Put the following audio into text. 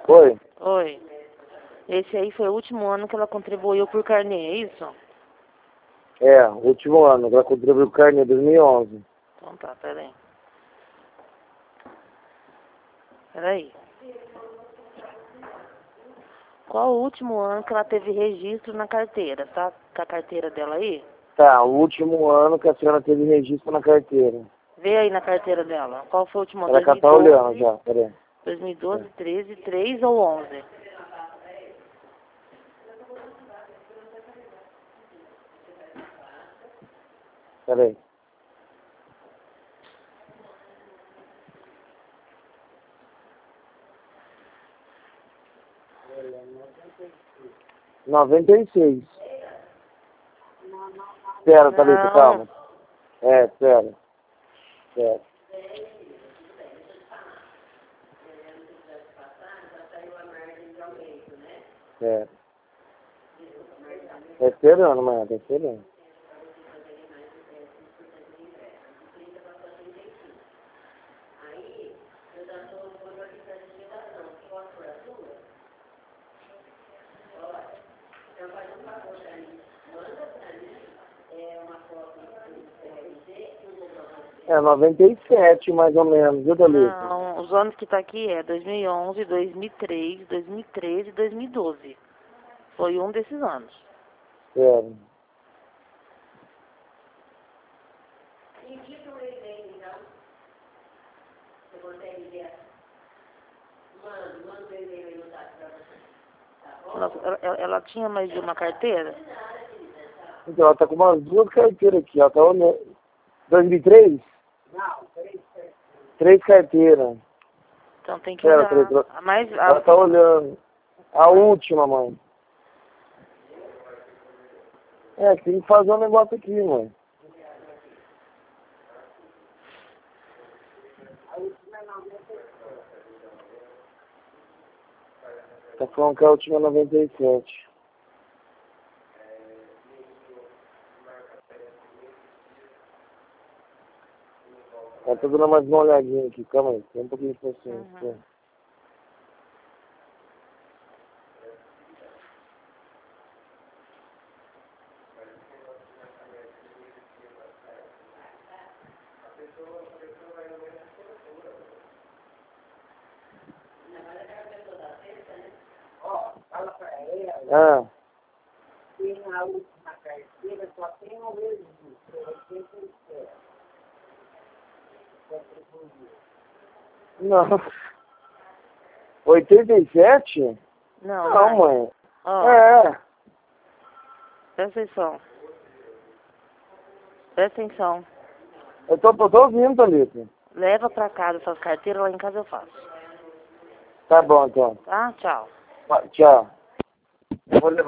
Oi? Oi. Esse aí foi o último ano que ela contribuiu por carnê, é isso? É, último ano, ela contribuiu com carnê, 2011. Então tá, peraí. Peraí. Qual o último ano que ela teve registro na carteira? Tá com a carteira dela aí? Tá, o último ano que a senhora teve registro na carteira. Vê aí na carteira dela. Qual foi o último ano? Ela cá tá olhando já, peraí. 2012, 13, 3 ou 11? Peraí. R$96. Espera, Thalita, Não. calma. É, espera. Espera. É. Tá esperando, mãe, tá esperando. É 97, mais ou menos, viu, Thalita? Não, os anos que tá aqui é 2011, 2003, 2013 e 2012. Foi um desses anos. Espera. Ela tinha mais de uma carteira? Então, ela tá com umas duas carteiras aqui, ela tá olhando. 2003? Três carteiras. Então tem que Espera, olhar. Thalita. A mais, Ela tá olhando. A última, mãe. É, tem que fazer um negócio aqui, mãe. Tá falando que a última é 97. Ela tá dando mais uma olhadinha aqui, calma aí, tem um pouquinho de paciência. Uhum. Ah. Tem a última carteira, só tem o registro, 87. Não. 87? Não, Não, mais. mãe. Ó, É. presta atenção. Presta atenção. Eu tô ouvindo, Thalita. Leva pra casa essas carteiras, lá em casa eu faço. Tá bom, então. Tá? Tchau. Tchau. Eu vou levar.